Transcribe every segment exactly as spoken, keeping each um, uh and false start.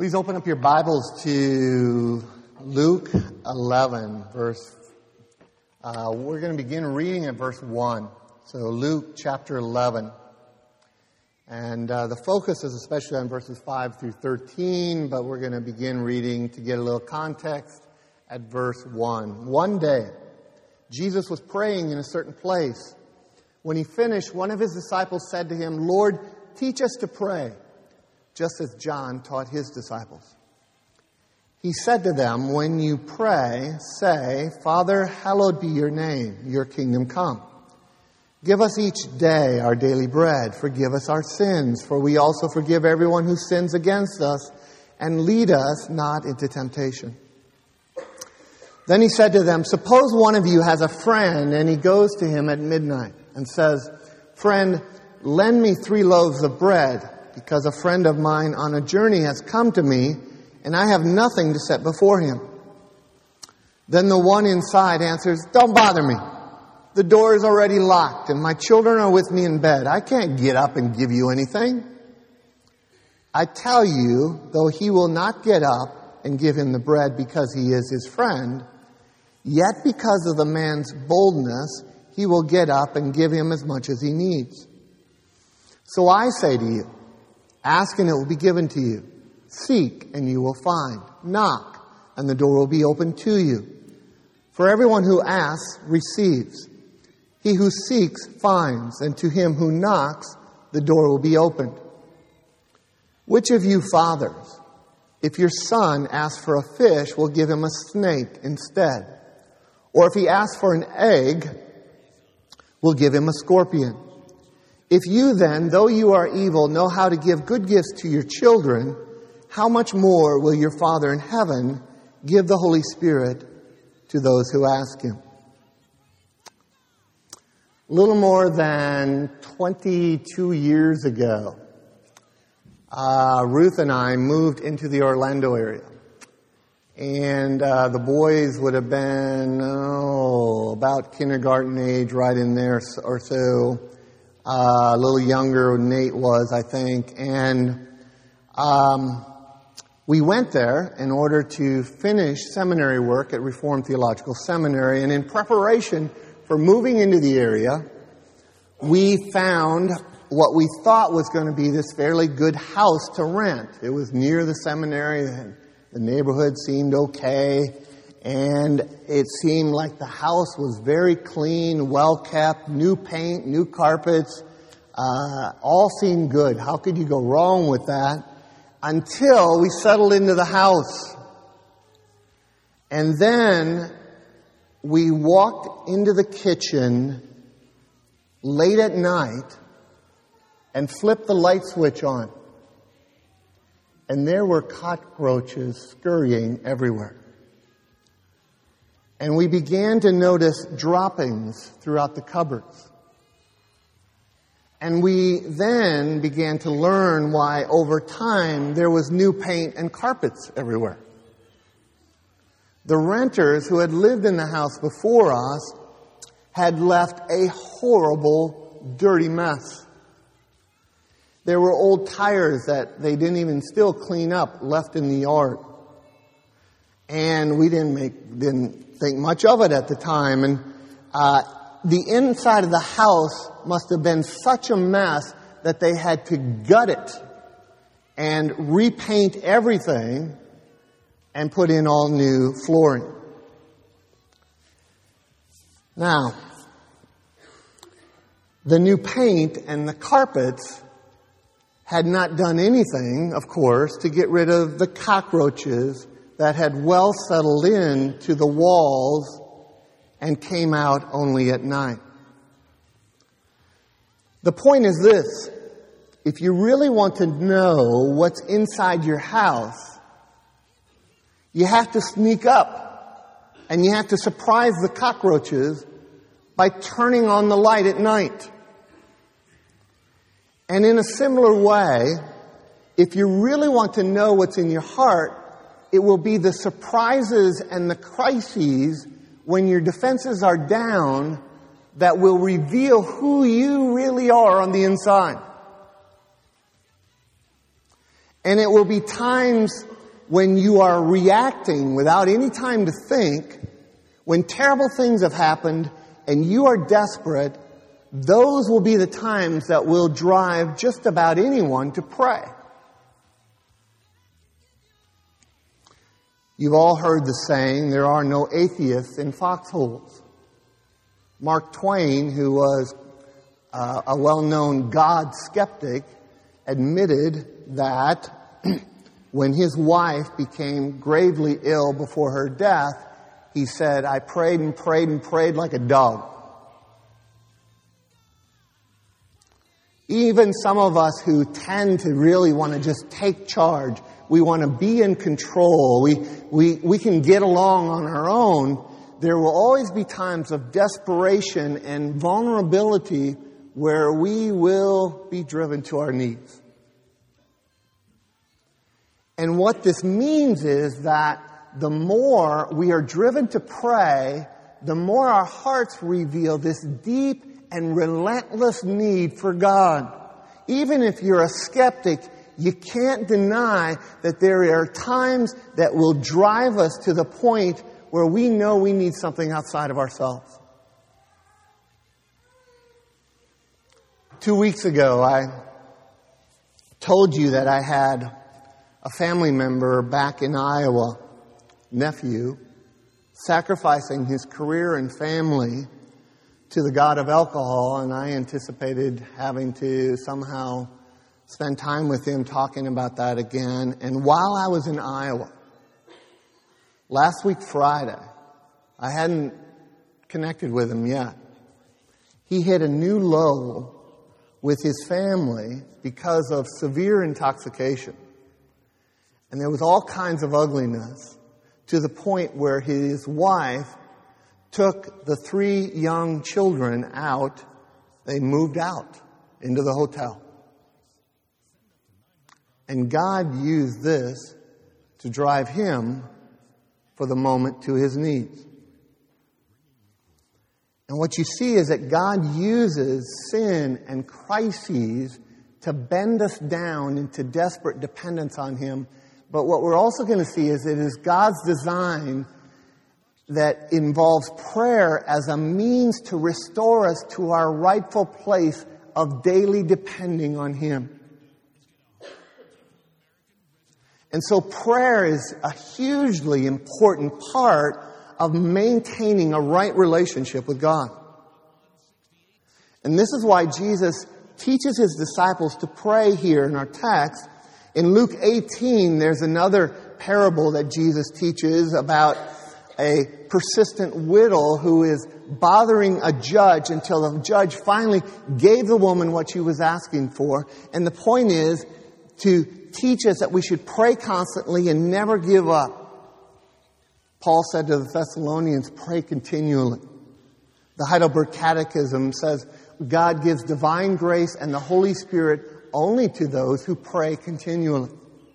Please open up your Bibles to Luke eleven, verse, uh, we're going to begin reading at verse one. So Luke chapter eleven. And uh, the focus is especially on verses five through thirteen, but we're going to begin reading to get a little context at verse one. One day, Jesus was praying in a certain place. When he finished, one of his disciples said to him, "Lord, teach us to pray, just as John taught his disciples." He said to them, "When you pray, say, 'Father, hallowed be your name, your kingdom come. Give us each day our daily bread. Forgive us our sins, for we also forgive everyone who sins against us. And lead us not into temptation.'" Then he said to them, "Suppose one of you has a friend, and he goes to him at midnight and says, 'Friend, lend me three loaves of bread, because a friend of mine on a journey has come to me, and I have nothing to set before him.' Then the one inside answers, 'Don't bother me. The door is already locked, and my children are with me in bed. I can't get up and give you anything.' I tell you, though he will not get up and give him the bread because he is his friend, yet because of the man's boldness, he will get up and give him as much as he needs. So I say to you, ask and it will be given to you. Seek and you will find. Knock and the door will be opened to you. For everyone who asks receives. He who seeks finds, and to him who knocks the door will be opened. Which of you fathers, if your son asks for a fish, will give him a snake instead? Or if he asks for an egg, will give him a scorpion? If you then, though you are evil, know how to give good gifts to your children, how much more will your Father in heaven give the Holy Spirit to those who ask him?" A little more than twenty-two years ago, uh, Ruth and I moved into the Orlando area. And uh, the boys would have been, oh, about kindergarten age, right in there or so. Uh, a little younger, Nate was, I think. And um, we went there in order to finish seminary work at Reformed Theological Seminary. And in preparation for moving into the area, we found what we thought was going to be this fairly good house to rent. It was near the seminary. The neighborhood seemed okay. And it seemed like the house was very clean, well-kept, new paint, new carpets. Uh, all seemed good. How could you go wrong with that? Until we settled into the house. And then we walked into the kitchen late at night and flipped the light switch on. And there were cockroaches scurrying everywhere. And we began to notice droppings throughout the cupboards. And we then began to learn why over time there was new paint and carpets everywhere. The renters who had lived in the house before us had left a horrible, dirty mess. There were old tires that they didn't even still clean up left in the yard. And we didn't make, didn't think much of it at the time. And uh, the inside of the house must have been such a mess that they had to gut it and repaint everything and put in all new flooring. Now, the new paint and the carpets had not done anything, of course, to get rid of the cockroaches that had well settled in to the walls and came out only at night. The point is this: if you really want to know what's inside your house, you have to sneak up and you have to surprise the cockroaches by turning on the light at night. And in a similar way, if you really want to know what's in your heart, it will be the surprises and the crises when your defenses are down that will reveal who you really are on the inside. And it will be times when you are reacting without any time to think, when terrible things have happened and you are desperate, those will be the times that will drive just about anyone to pray. You've all heard the saying, there are no atheists in foxholes. Mark Twain, who was uh, a well-known God skeptic, admitted that when his wife became gravely ill before her death, he said, I prayed and prayed and prayed like a dog. Even some of us who tend to really want to just take charge, we want to be in control, we, we, we can get along on our own, there will always be times of desperation and vulnerability where we will be driven to our knees. And what this means is that the more we are driven to pray, the more our hearts reveal this deep and relentless need for God. Even if you're a skeptic, you can't deny that there are times that will drive us to the point where we know we need something outside of ourselves. Two weeks ago, I told you that I had a family member back in Iowa, nephew, sacrificing his career and family to the god of alcohol, and I anticipated having to somehow spend time with him talking about that again. And while I was in Iowa, last week Friday, I hadn't connected with him yet. He hit a new low with his family because of severe intoxication. And there was all kinds of ugliness to the point where his wife took the three young children out. They moved out into the hotel. And God used this to drive him for the moment to his knees. And what you see is that God uses sin and crises to bend us down into desperate dependence on Him. But what we're also going to see is it is God's design that involves prayer as a means to restore us to our rightful place of daily depending on Him. And so prayer is a hugely important part of maintaining a right relationship with God. And this is why Jesus teaches His disciples to pray here in our text. In Luke eighteen, there's another parable that Jesus teaches about a persistent widow who is bothering a judge until the judge finally gave the woman what she was asking for. And the point is to teach us that we should pray constantly and never give up. Paul said to the Thessalonians, pray continually. The Heidelberg Catechism says God gives divine grace and the Holy Spirit only to those who pray continually.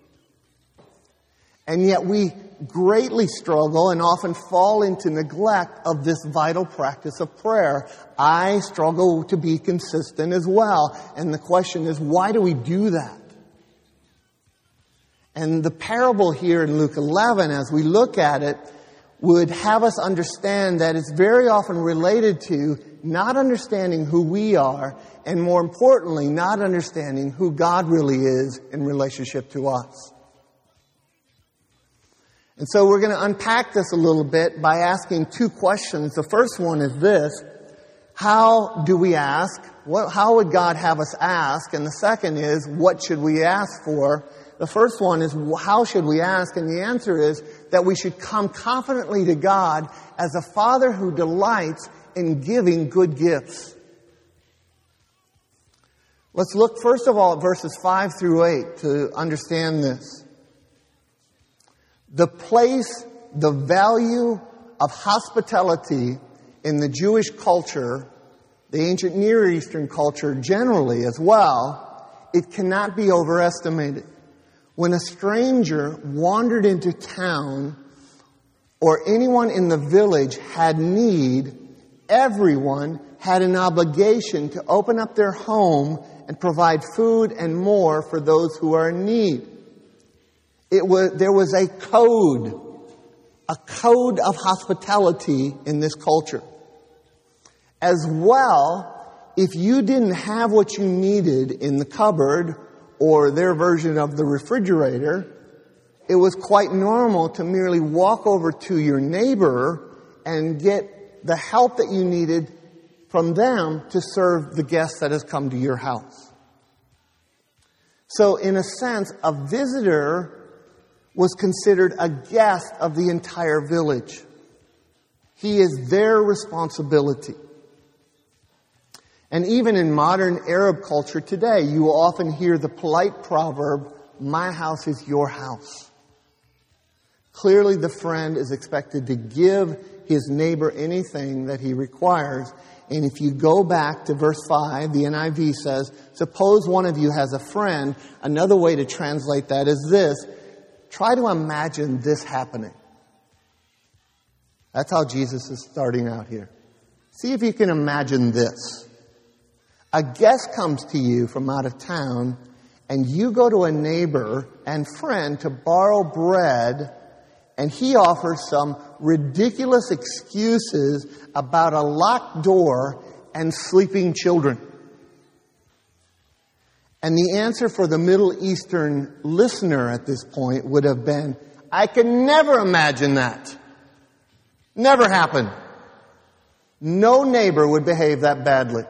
And yet we greatly struggle and often fall into neglect of this vital practice of prayer. I struggle to be consistent as well. And the question is, why do we do that? And the parable here in Luke eleven, as we look at it, would have us understand that it's very often related to not understanding who we are, and more importantly, not understanding who God really is in relationship to us. And so we're going to unpack this a little bit by asking two questions. The first one is this: how do we ask? What, how would God have us ask? And the second is, what should we ask for? The first one is, how should we ask? And the answer is that we should come confidently to God as a Father who delights in giving good gifts. Let's look first of all at verses five through eight to understand this. The place, the value of hospitality in the Jewish culture, the ancient Near Eastern culture generally as well, it cannot be overestimated. When a stranger wandered into town or anyone in the village had need, everyone had an obligation to open up their home and provide food and more for those who are in need. It was, there was a code, a code of hospitality in this culture. As well, if you didn't have what you needed in the cupboard or their version of the refrigerator, it was quite normal to merely walk over to your neighbor and get the help that you needed from them to serve the guest that has come to your house. So in a sense, a visitor was considered a guest of the entire village. He is their responsibility. And even in modern Arab culture today, you will often hear the polite proverb, "My house is your house." Clearly, the friend is expected to give his neighbor anything that he requires. And if you go back to verse five, the N I V says, suppose one of you has a friend. Another way to translate that is this. Try to imagine this happening. That's how Jesus is starting out here. See if you can imagine this. A guest comes to you from out of town, and you go to a neighbor and friend to borrow bread, and he offers some ridiculous excuses about a locked door and sleeping children. And the answer for the Middle Eastern listener at this point would have been, I can never imagine that. Never happen. No neighbor would behave that badly.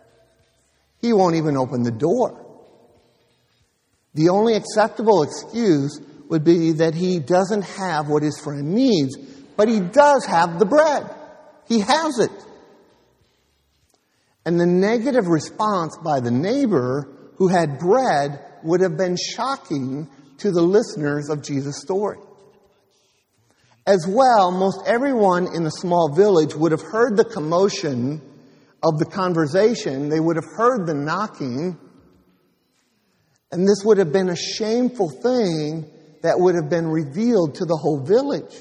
He won't even open the door. The only acceptable excuse would be that he doesn't have what his friend needs, but he does have the bread. He has it. And the negative response by the neighbor who had bread would have been shocking to the listeners of Jesus' story. As well, most everyone in the small village would have heard the commotion of the conversation. They would have heard the knocking. And this would have been a shameful thing that would have been revealed to the whole village.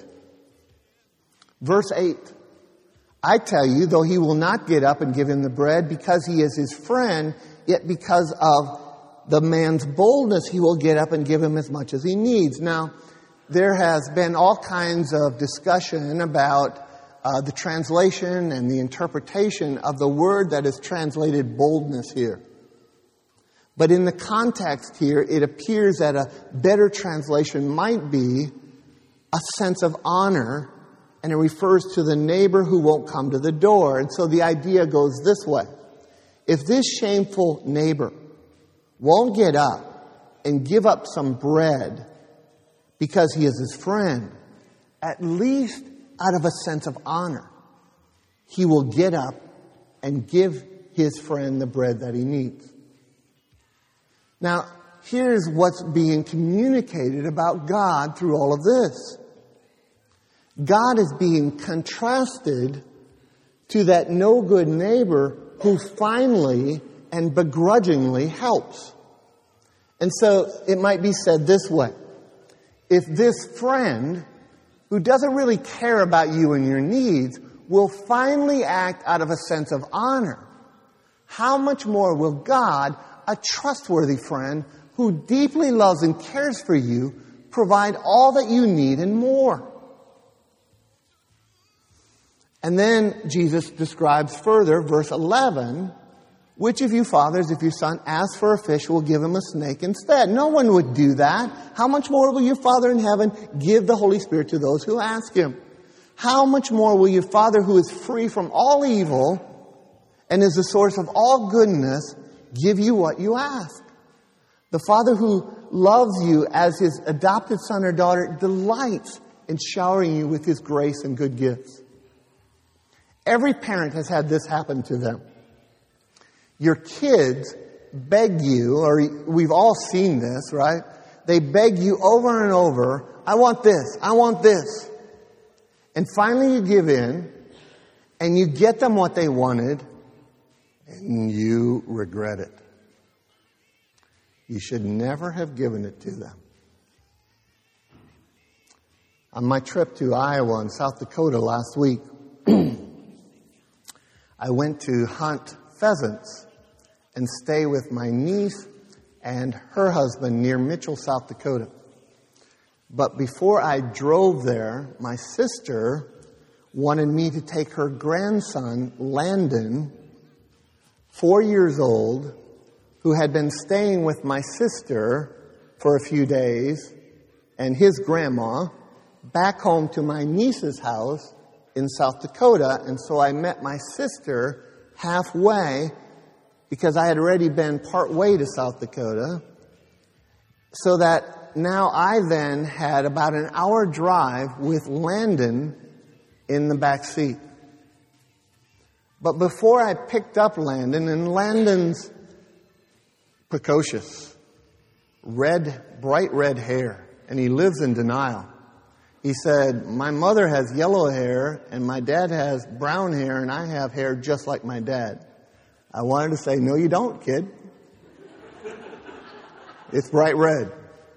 Verse eight. I tell you, though he will not get up and give him the bread because he is his friend, yet because of the man's boldness, he will get up and give him as much as he needs. Now, there has been all kinds of discussion about uh, the translation and the interpretation of the word that is translated boldness here. But in the context here, it appears that a better translation might be a sense of honor, and it refers to the neighbor who won't come to the door. And so the idea goes this way. If this shameful neighbor won't get up and give up some bread because he is his friend, at least out of a sense of honor, he will get up and give his friend the bread that he needs. Now, here's what's being communicated about God through all of this. God is being contrasted to that no good neighbor who finally and begrudgingly helps. And so it might be said this way. If this friend who doesn't really care about you and your needs will finally act out of a sense of honor, how much more will God, a trustworthy friend who deeply loves and cares for you, provide all that you need and more? And then Jesus describes further, verse eleven, which of you fathers, if your son asks for a fish, will give him a snake instead? No one would do that. How much more will your Father in heaven give the Holy Spirit to those who ask him? How much more will your Father who is free from all evil and is the source of all goodness give you what you ask? The Father who loves you as his adopted son or daughter delights in showering you with his grace and good gifts. Every parent has had this happen to them. Your kids beg you, or we've all seen this, right? They beg you over and over, I want this, I want this. And finally you give in, and you get them what they wanted, and you regret it. You should never have given it to them. On my trip to Iowa and South Dakota last week, I went to hunt pheasants and stay with my niece and her husband near Mitchell, South Dakota. But before I drove there, my sister wanted me to take her grandson, Landon, four years old, who had been staying with my sister for a few days, and his grandma, back home to my niece's house in South Dakota. And so I met my sister halfway, because I had already been part way to South Dakota, so that now I then had about an hour drive with Landon in the back seat. But before I picked up Landon, and Landon's precocious, red, bright red hair, and he lives in denial. He said, my mother has yellow hair, and my dad has brown hair, and I have hair just like my dad. I wanted to say, no, you don't, kid. It's bright red.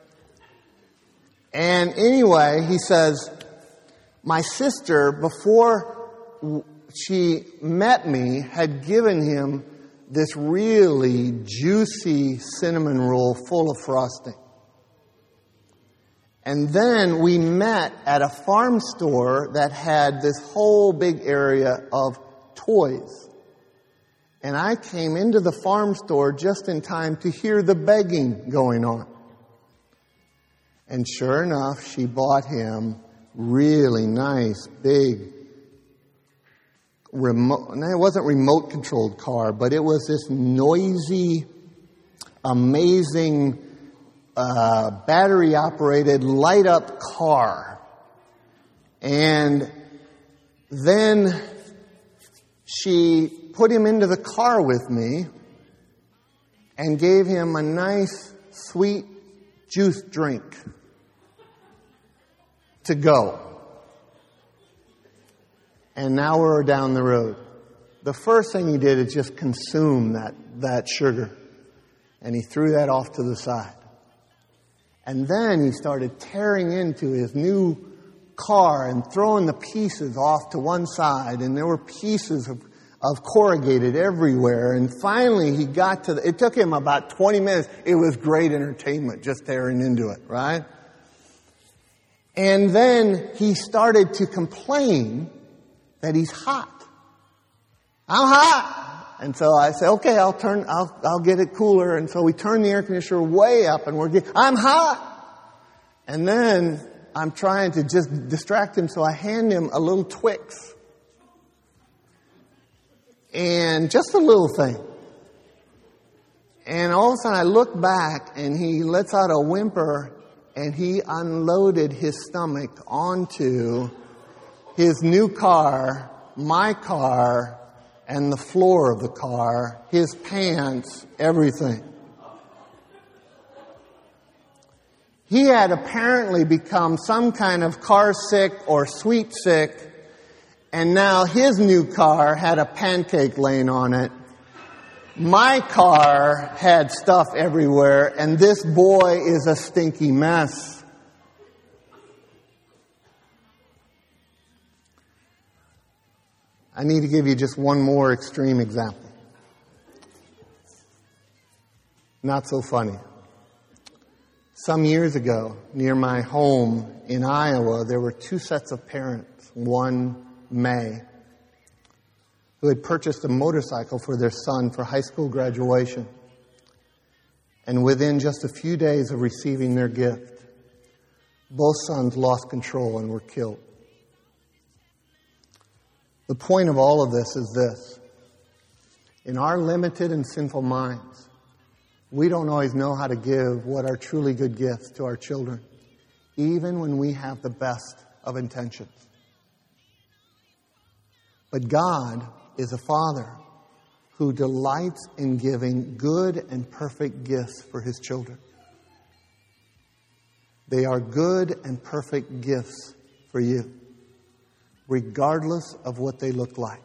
And anyway, he says, my sister, before she met me, had given him this really juicy cinnamon roll full of frosting. And then we met at a farm store that had this whole big area of toys. And I came into the farm store just in time to hear the begging going on. And sure enough, she bought him really nice, big, remote, and it wasn't remote controlled car, but it was this noisy, amazing, uh, battery operated, light up car. And then she put him into the car with me and gave him a nice, sweet juice drink to go. And now we're down the road. The first thing he did is just consume that, that sugar. And he threw that off to the side. And then he started tearing into his new car and throwing the pieces off to one side. And there were pieces of, of corrugated everywhere. And finally he got to the, it took him about twenty minutes. It was great entertainment just tearing into it, right? And then he started to complain that he's hot. I'm hot. And so I said, okay, I'll turn, I'll, I'll get it cooler. And so we turn the air conditioner way up and we're getting, I'm hot. And then I'm trying to just distract him. So I hand him a little Twix. And just a little thing. And all of a sudden I look back and he lets out a whimper and he unloaded his stomach onto his new car, my car, and the floor of the car, his pants, everything. He had apparently become some kind of car sick or sweet sick, and now his new car had a pancake laying on it. My car had stuff everywhere, and this boy is a stinky mess. I need to give you just one more extreme example. Not so funny. Some years ago, near my home in Iowa, there were two sets of parents. One, May, who had purchased a motorcycle for their son for high school graduation. And within just a few days of receiving their gift, both sons lost control and were killed. The point of all of this is this. In our limited and sinful minds, we don't always know how to give what are truly good gifts to our children, even when we have the best of intentions. But God is a Father who delights in giving good and perfect gifts for His children. They are good and perfect gifts for you, regardless of what they look like.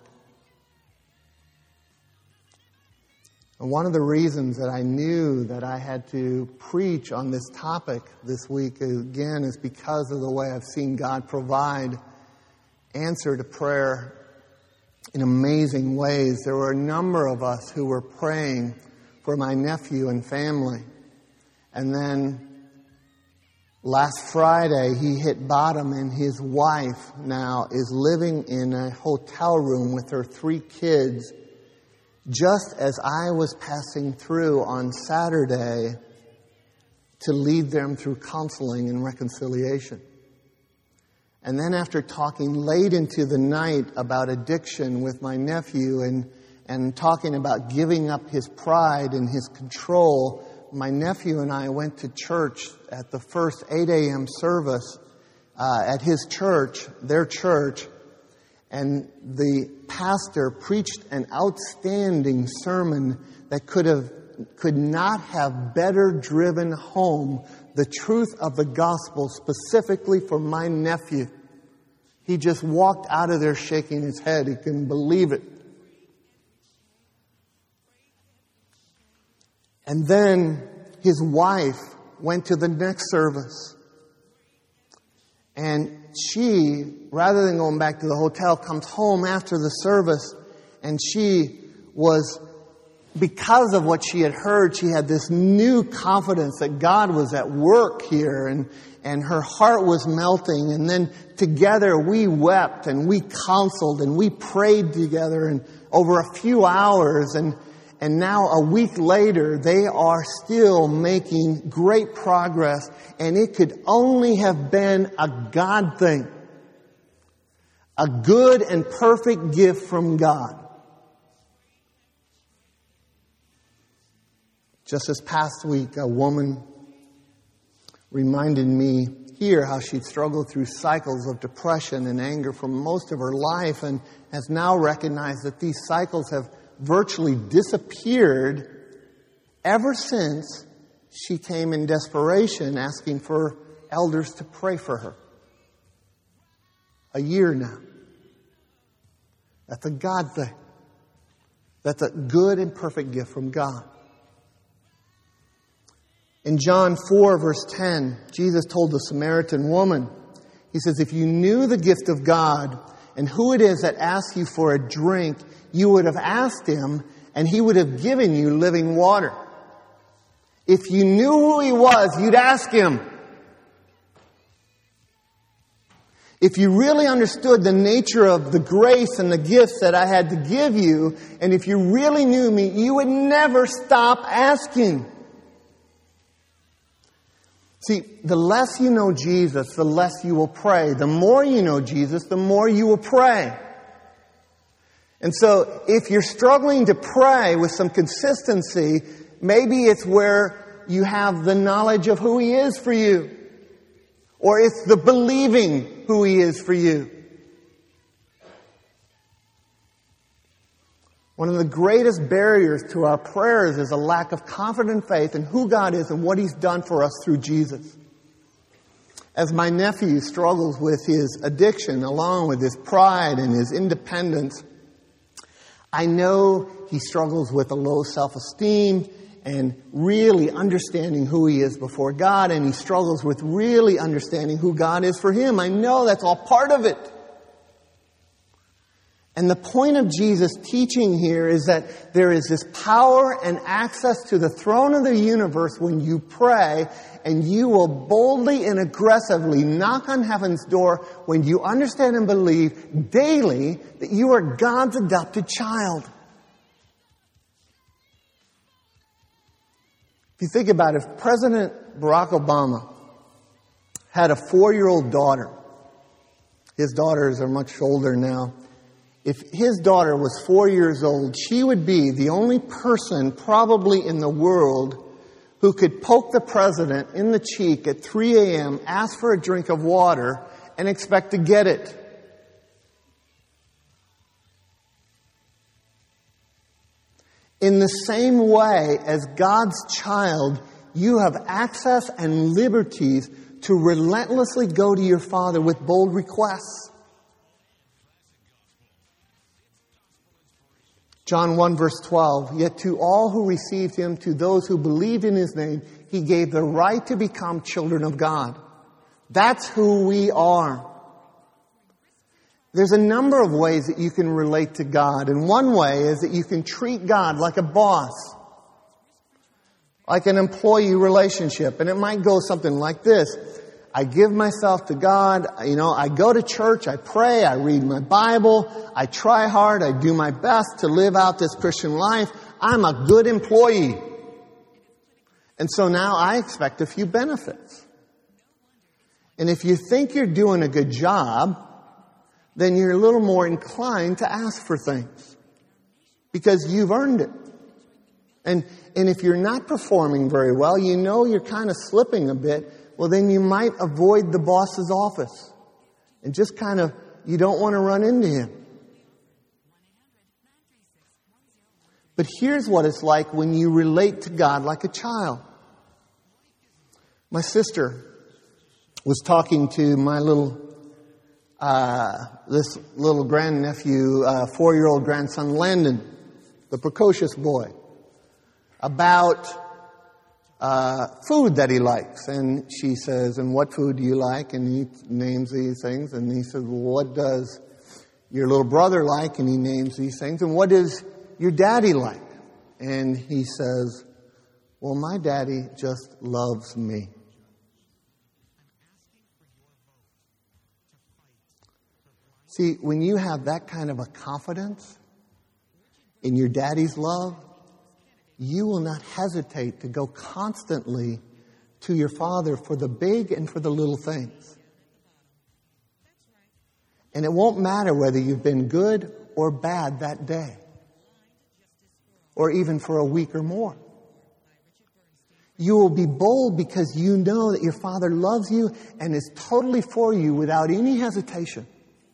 And one of the reasons that I knew that I had to preach on this topic this week, again, is because of the way I've seen God provide answer to prayer in amazing ways. There were a number of us who were praying for my nephew and family. And then last Friday he hit bottom, and his wife now is living in a hotel room with her three kids, just as I was passing through on Saturday to lead them through counseling and reconciliation. And then after talking late into the night about addiction with my nephew and, and talking about giving up his pride and his control, my nephew and I went to church at the first eight a.m. service uh, at his church, their church, and the pastor preached an outstanding sermon that could have could not have better driven home the truth of the gospel specifically for my nephew. He just walked out of there shaking his head. He couldn't believe it. And then his wife went to the next service. And she, rather than going back to the hotel, comes home after the service. And she was, because of what she had heard, she had this new confidence that God was at work here. And, and her heart was melting. And then together we wept and we counseled and we prayed together and over a few hours. And And now a week later, they are still making great progress. And it could only have been a God thing. A good and perfect gift from God. Just this past week, a woman reminded me here how she'd struggled through cycles of depression and anger for most of her life and has now recognized that these cycles have virtually disappeared ever since she came in desperation asking for elders to pray for her. A year now. That's a God thing. That's a good and perfect gift from God. In John four, verse ten, Jesus told the Samaritan woman, He says, if you knew the gift of God and who it is that asks you for a drink, you would have asked Him, and He would have given you living water. If you knew who He was, you'd ask Him. If you really understood the nature of the grace and the gifts that I had to give you, and if you really knew me, you would never stop asking. See, the less you know Jesus, the less you will pray. The more you know Jesus, the more you will pray. And so, if you're struggling to pray with some consistency, maybe it's where you have the knowledge of who He is for you. Or it's the believing who He is for you. One of the greatest barriers to our prayers is a lack of confident faith in who God is and what He's done for us through Jesus. As my nephew struggles with his addiction along with his pride and his independence, I know he struggles with a low self-esteem and really understanding who he is before God, and he struggles with really understanding who God is for him. I know that's all part of it. And the point of Jesus' teaching here is that there is this power and access to the throne of the universe when you pray, and you will boldly and aggressively knock on heaven's door when you understand and believe daily that you are God's adopted child. If you think about it, if President Barack Obama had a four-year-old daughter, his daughters are much older now. If his daughter was four years old, she would be the only person probably in the world who could poke the president in the cheek at three a.m., ask for a drink of water, and expect to get it. In the same way as God's child, you have access and liberties to relentlessly go to your Father with bold requests. John one verse twelve, yet to all who received Him, to those who believed in His name, He gave the right to become children of God. That's who we are. There's a number of ways that you can relate to God. And one way is that you can treat God like a boss. Like an employee relationship. And it might go something like this. I give myself to God. You know, I go to church, I pray, I read my Bible, I try hard, I do my best to live out this Christian life. I'm a good employee. And so now I expect a few benefits. And if you think you're doing a good job, then you're a little more inclined to ask for things because you've earned it. And, and if you're not performing very well, you know you're kind of slipping a bit, well, then you might avoid the boss's office and just kind of, you don't want to run into him. But here's what it's like when you relate to God like a child. My sister was talking to my little, uh, this little grandnephew, uh, four-year-old grandson, Landon, the precocious boy, about uh, food that he likes. And she says, and what food do you like? And he names these things. And he says, well, what does your little brother like? And he names these things. And what does your daddy like? And he says, well, my daddy just loves me. See, when you have that kind of a confidence in your daddy's love, you will not hesitate to go constantly to your father for the big and for the little things. And it won't matter whether you've been good or bad that day, or even for a week or more. You will be bold because you know that your father loves you and is totally for you without any hesitation.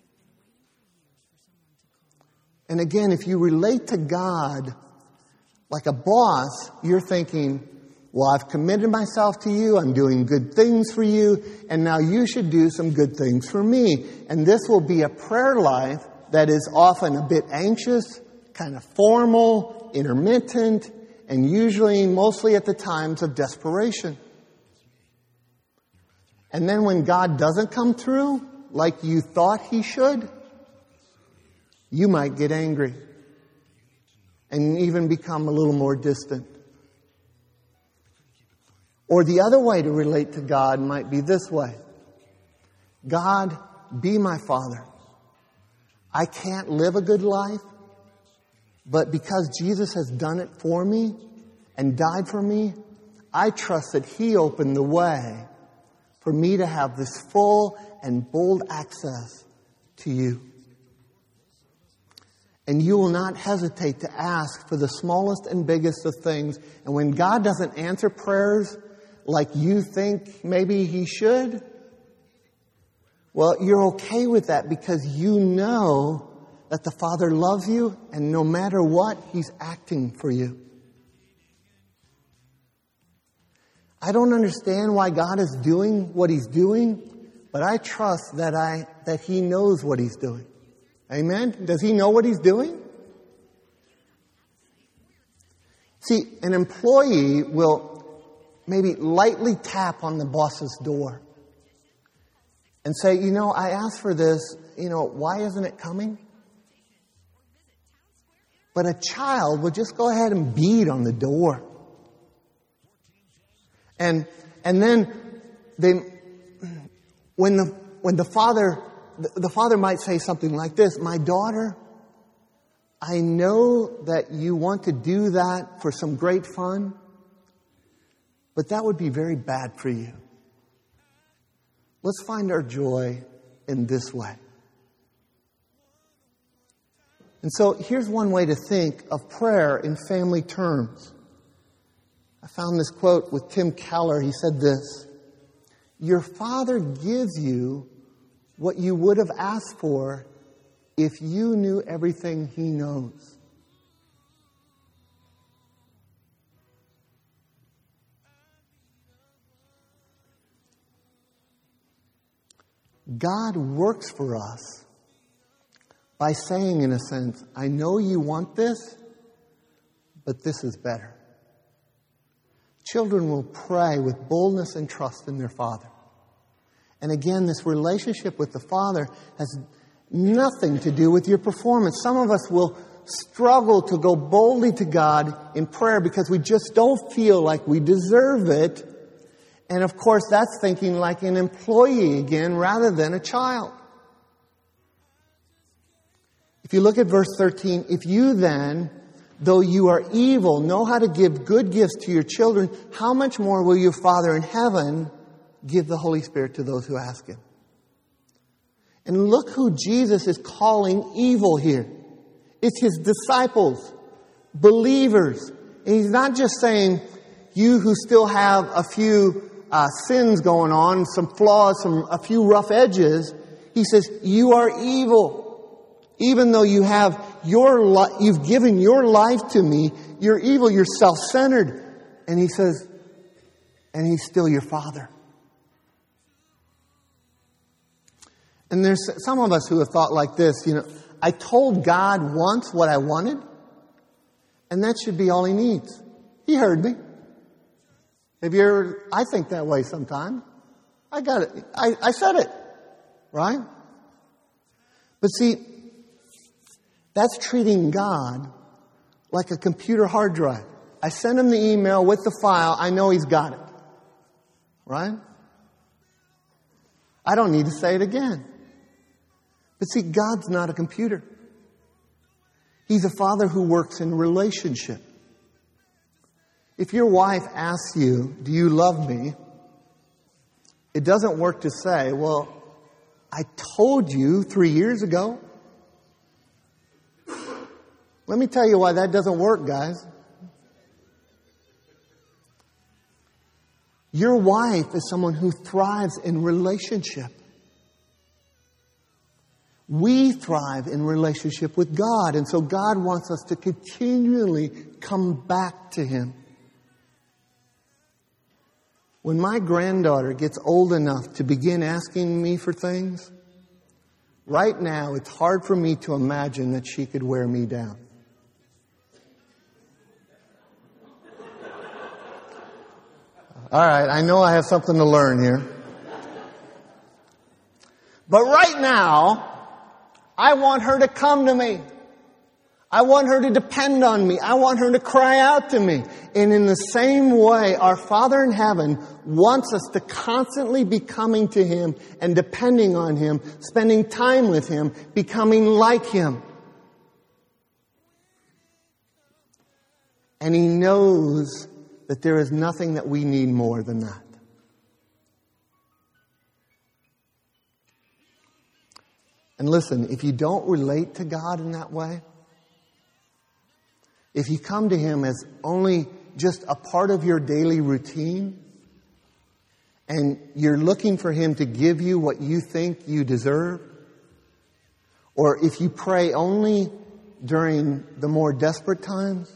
And again, if you relate to God like a boss, you're thinking, well, I've committed myself to you, I'm doing good things for you, and now you should do some good things for me. And this will be a prayer life that is often a bit anxious, kind of formal, intermittent, and usually mostly at the times of desperation. And then when God doesn't come through like you thought he should, you might get angry and even become a little more distant. Or the other way to relate to God might be this way. God, be my Father. I can't live a good life, but because Jesus has done it for me and died for me, I trust that he opened the way for me to have this full and bold access to you. And you will not hesitate to ask for the smallest and biggest of things. And when God doesn't answer prayers like you think maybe he should, well, you're okay with that because you know that the Father loves you and no matter what, he's acting for you. I don't understand why God is doing what he's doing, but I trust that I that he knows what he's doing. Amen? Does he know what he's doing? See, an employee will maybe lightly tap on the boss's door and say, you know, I asked for this, you know, why isn't it coming? But a child would just go ahead and beat on the door. And and then they when the when the father the father might say something like this, my daughter, I know that you want to do that for some great fun, but that would be very bad for you. Let's find our joy in this way. And so here's one way to think of prayer in family terms. I found this quote with Tim Keller. He said this, your Father gives you what you would have asked for if you knew everything he knows. God works for us by saying, in a sense, I know you want this, but this is better. Children will pray with boldness and trust in their Father. And again, this relationship with the Father has nothing to do with your performance. Some of us will struggle to go boldly to God in prayer because we just don't feel like we deserve it. And of course, that's thinking like an employee again rather than a child. If you look at verse thirteen, if you then, though you are evil, know how to give good gifts to your children, how much more will your Father in heaven give the Holy Spirit to those who ask Him? And look who Jesus is calling evil here. It's His disciples, believers. And He's not just saying, you who still have a few uh, sins going on, some flaws, some a few rough edges. He says, you are evil. Even though you have your li- you've given your life to me, you're evil, you're self-centered. And He says, and He's still your Father. And there's some of us who have thought like this, you know, I told God once what I wanted, and that should be all He needs. He heard me. Have you ever, I think that way sometimes. I got it. I, I said it. Right? But see, that's treating God like a computer hard drive. I send Him the email with the file. I know He's got it. Right? I don't need to say it again. But see, God's not a computer. He's a Father who works in relationship. If your wife asks you, do you love me? It doesn't work to say, well, I told you three years ago. Let me tell you why that doesn't work, guys. Your wife is someone who thrives in relationship. We thrive in relationship with God. And so God wants us to continually come back to Him. When my granddaughter gets old enough to begin asking me for things, right now it's hard for me to imagine that she could wear me down. All right, I know I have something to learn here. But right now, I want her to come to me. I want her to depend on me. I want her to cry out to me. And in the same way, our Father in heaven wants us to constantly be coming to Him and depending on Him, spending time with Him, becoming like Him. And He knows that there is nothing that we need more than that. And listen, if you don't relate to God in that way, if you come to Him as only just a part of your daily routine, and you're looking for Him to give you what you think you deserve, or if you pray only during the more desperate times,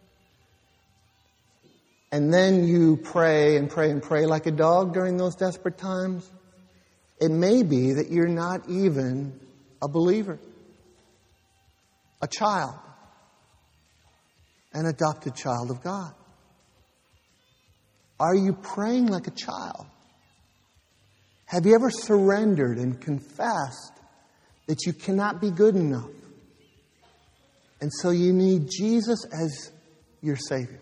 and then you pray and pray and pray like a dog during those desperate times, it may be that you're not even a believer, a child, an adopted child of God. Are you praying like a child? Have you ever surrendered and confessed that you cannot be good enough? And so you need Jesus as your Savior.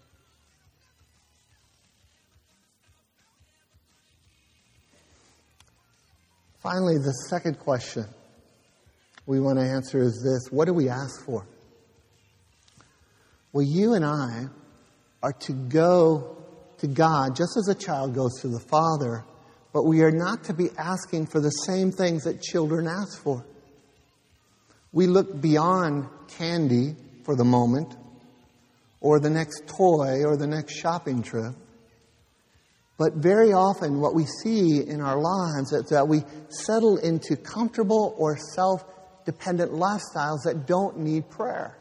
Finally, the second question we want to answer is this: what do we ask for? Well, you and I are to go to God just as a child goes to the Father, but we are not to be asking for the same things that children ask for. We look beyond candy for the moment, or the next toy, or the next shopping trip. But very often what we see in our lives is that we settle into comfortable or self-dependent lifestyles that don't need prayer.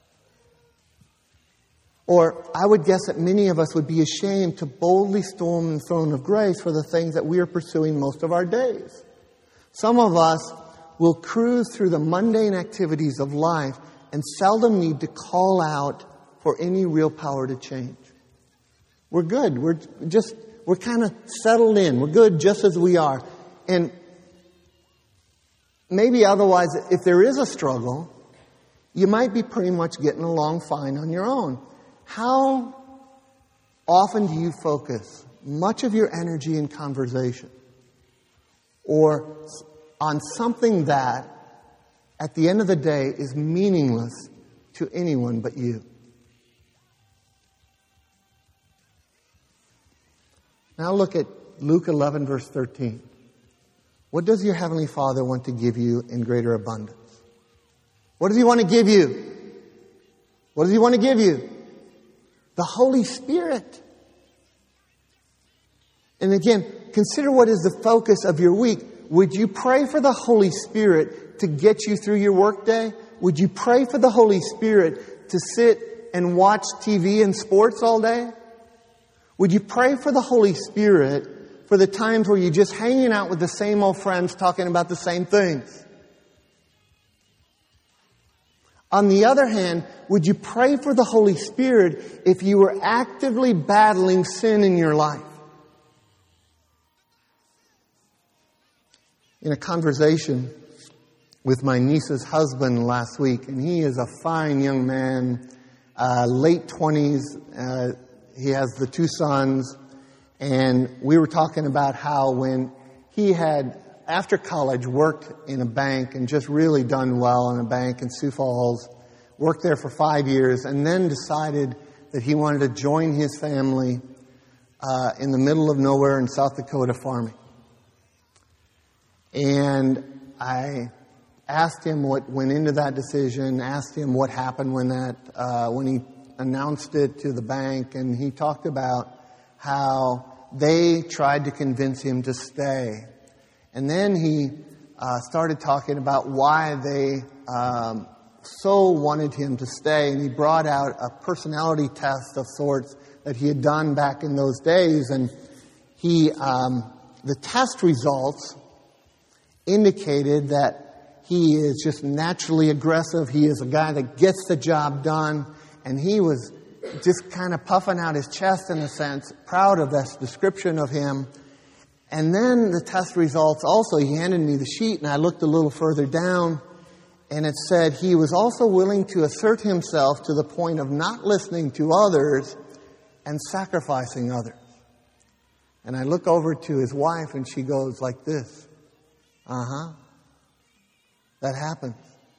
Or I would guess that many of us would be ashamed to boldly storm the throne of grace for the things that we are pursuing most of our days. Some of us will cruise through the mundane activities of life and seldom need to call out for any real power to change. We're good. We're just, we're kind of settled in. We're good just as we are. And maybe otherwise, if there is a struggle, you might be pretty much getting along fine on your own. How often do you focus much of your energy in conversation or on something that, at the end of the day, is meaningless to anyone but you? Now look at Luke eleven, verse thirteen. What does your Heavenly Father want to give you in greater abundance? What does He want to give you? What does He want to give you? The Holy Spirit. And again, consider what is the focus of your week. Would you pray for the Holy Spirit to get you through your workday? Would you pray for the Holy Spirit to sit and watch T V and sports all day? Would you pray for the Holy Spirit for the times where you're just hanging out with the same old friends talking about the same things? On the other hand, would you pray for the Holy Spirit if you were actively battling sin in your life? In a conversation with my niece's husband last week, and he is a fine young man, uh, late twenties. Uh, he has the two sons, and we were talking about how when he had, after college, worked in a bank and just really done well in a bank in Sioux Falls, worked there for five years, and then decided that he wanted to join his family uh, in the middle of nowhere in South Dakota farming. And I asked him what went into that decision, asked him what happened when that uh, when he announced it to the bank, and he talked about how they tried to convince him to stay. And then he uh, started talking about why they um, so wanted him to stay, and he brought out a personality test of sorts that he had done back in those days, and he um, the test results indicated that he is just naturally aggressive. He is a guy that gets the job done, and he was just kind of puffing out his chest in a sense, proud of this description of him. And then the test results also, he handed me the sheet, and I looked a little further down, and it said he was also willing to assert himself to the point of not listening to others and sacrificing others. And I look over to his wife, and she goes like this. Uh-huh. That happens.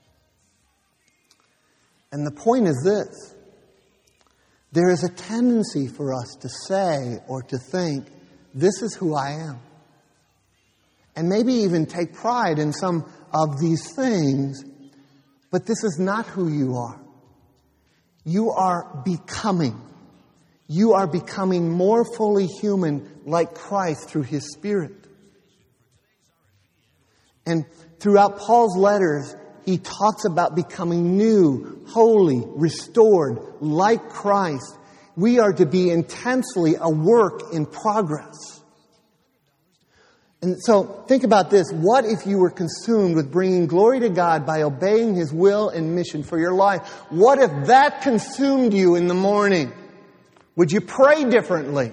And the point is this. There is a tendency for us to say or to think, this is who I am. And maybe even take pride in some of these things, but this is not who you are. You are becoming. You are becoming more fully human like Christ through His Spirit. And throughout Paul's letters, he talks about becoming new, holy, restored, like Christ. We are to be intensely a work in progress. And so think about this. What if you were consumed with bringing glory to God by obeying His will and mission for your life? What if that consumed you in the morning? Would you pray differently?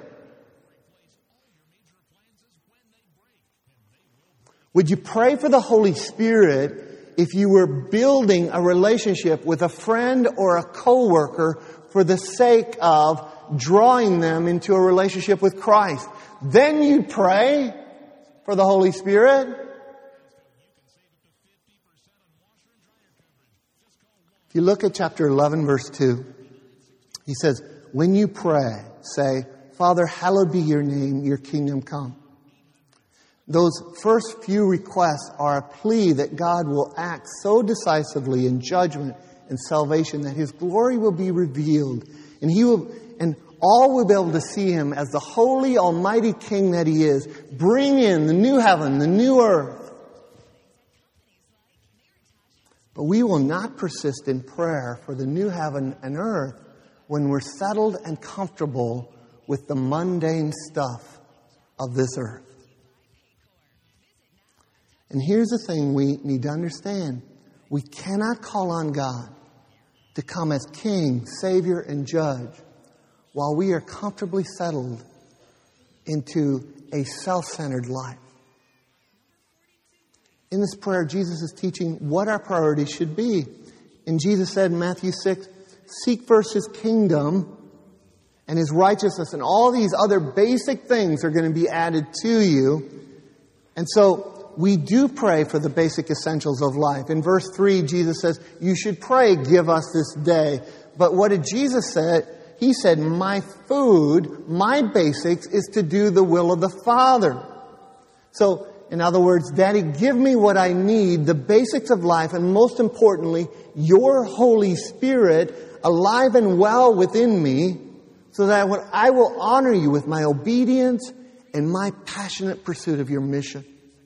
Would you pray for the Holy Spirit if you were building a relationship with a friend or a coworker for the sake of drawing them into a relationship with Christ? Then you pray for the Holy Spirit. If you look at chapter eleven, verse two, he says, when you pray, say, Father, hallowed be your name, your kingdom come. Those first few requests are a plea that God will act so decisively in judgment and salvation that His glory will be revealed, and He will, and all will be able to see Him as the holy, almighty King that He is. Bring in the new heaven, the new earth. But we will not persist in prayer for the new heaven and earth when we're settled and comfortable with the mundane stuff of this earth. And here's the thing we need to understand. We cannot call on God to come as King, Savior, and Judge while we are comfortably settled into a self-centered life. In this prayer, Jesus is teaching what our priorities should be. And Jesus said in Matthew six, seek first His kingdom and His righteousness, and all these other basic things are going to be added to you. And so we do pray for the basic essentials of life. In verse three, Jesus says, you should pray, give us this day. But what did Jesus say? He said, my food, my basics is to do the will of the Father. So, in other words, Daddy, give me what I need, the basics of life, and most importantly, your Holy Spirit alive and well within me, so that I will honor you with my obedience and my passionate pursuit of your mission.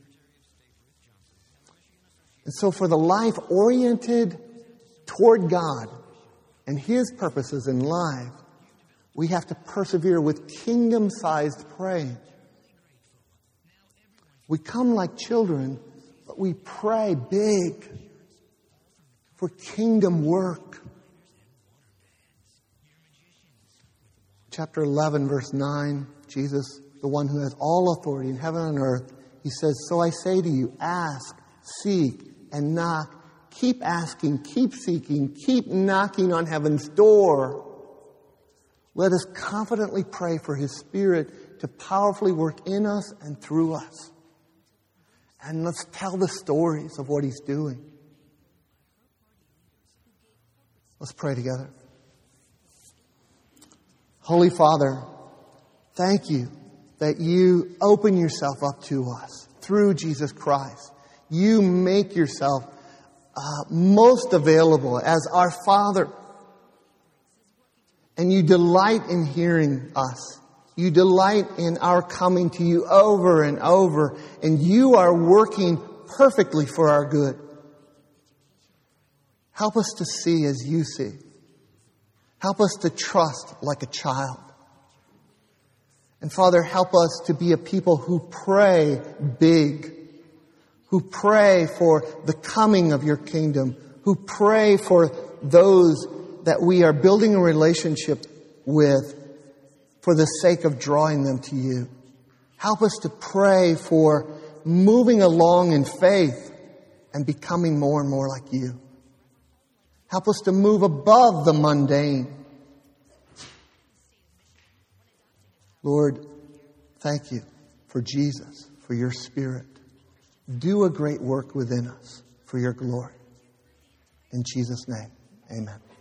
And so for the life oriented toward God and His purposes in life, we have to persevere with kingdom-sized praying. We come like children, but we pray big for kingdom work. Chapter eleven, verse nine, Jesus, the one who has all authority in heaven and earth, He says, so I say to you, ask, seek, and knock. Keep asking, keep seeking, keep knocking on heaven's door. Let us confidently pray for His Spirit to powerfully work in us and through us. And let's tell the stories of what He's doing. Let's pray together. Holy Father, thank you that you open yourself up to us through Jesus Christ. You make yourself uh, most available as our Father. And you delight in hearing us. You delight in our coming to you over and over. And you are working perfectly for our good. Help us to see as you see. Help us to trust like a child. And Father, help us to be a people who pray big, who pray for the coming of your kingdom, who pray for those that we are building a relationship with for the sake of drawing them to you. Help us to pray for moving along in faith and becoming more and more like you. Help us to move above the mundane. Lord, thank you for Jesus, for your Spirit. Do a great work within us for your glory. In Jesus' name, amen.